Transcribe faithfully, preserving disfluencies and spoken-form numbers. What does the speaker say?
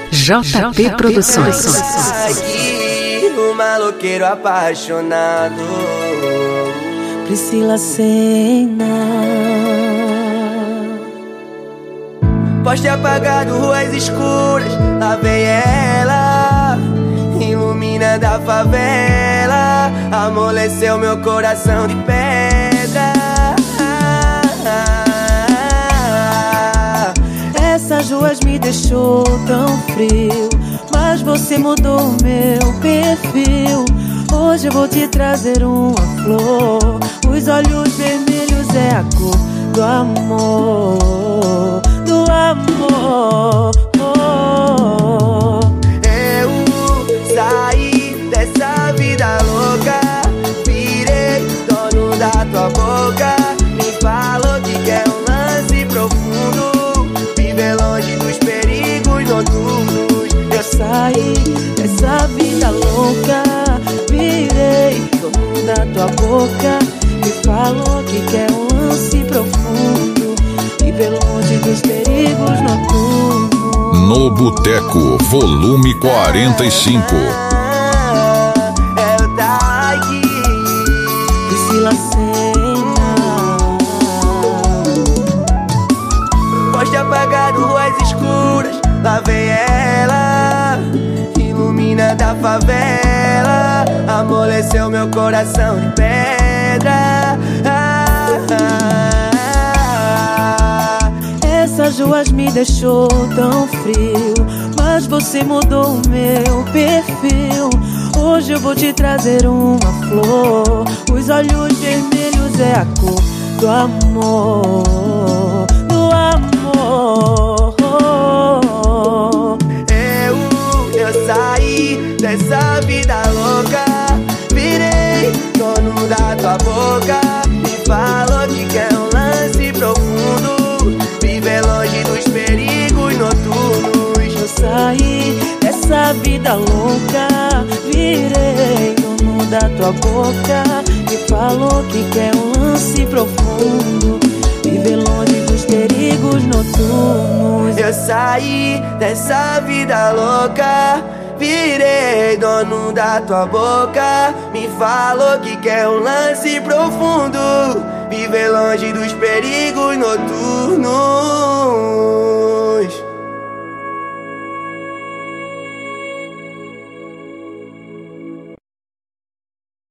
J P Produções. Aqui, o maloqueiro apaixonado. Priscila Senna. Poste apagado, ruas escuras, lá vem ela, iluminando a favela, amoleceu meu coração de pedra. Essas ruas me deixou tão frio, mas você mudou o meu perfil. Hoje eu vou te trazer uma flor. Os olhos vermelhos é a cor do amor, do amor. Eu saí dessa vida louca, virei dono da tua boca. Me falou que quer um lance profundo, viver longe dos perigos noturnos. Eu saí dessa vida louca, virei dono da tua boca. Me falou que quer um lance profundo, viver longe dos perigos noturnos. No Boteco, volume quarenta e cinco. É o Tag, Priscila Senna. poste apagado, ruas escuras, lá vem ela, iluminando a favela, amoleceu meu coração de pedra. Ah, ah, ah. Essas ruas me deixou tão frio, mas você mudou o meu perfil. Hoje eu vou te trazer uma flor. Os olhos vermelhos é a cor do amor, do amor. Eu, eu saí dessa vida louca, virei dono da tua boca. Me falou que quer um lance profundo, viver longe dos perigos noturnos. Eu saí dessa vida louca, virei dono da tua boca. Me falou que quer um lance profundo, viver longe dos perigos noturnos. Eu saí dessa vida louca, virei dono da tua boca. Me falou que quer um lance profundo, viver longe dos perigos noturnos.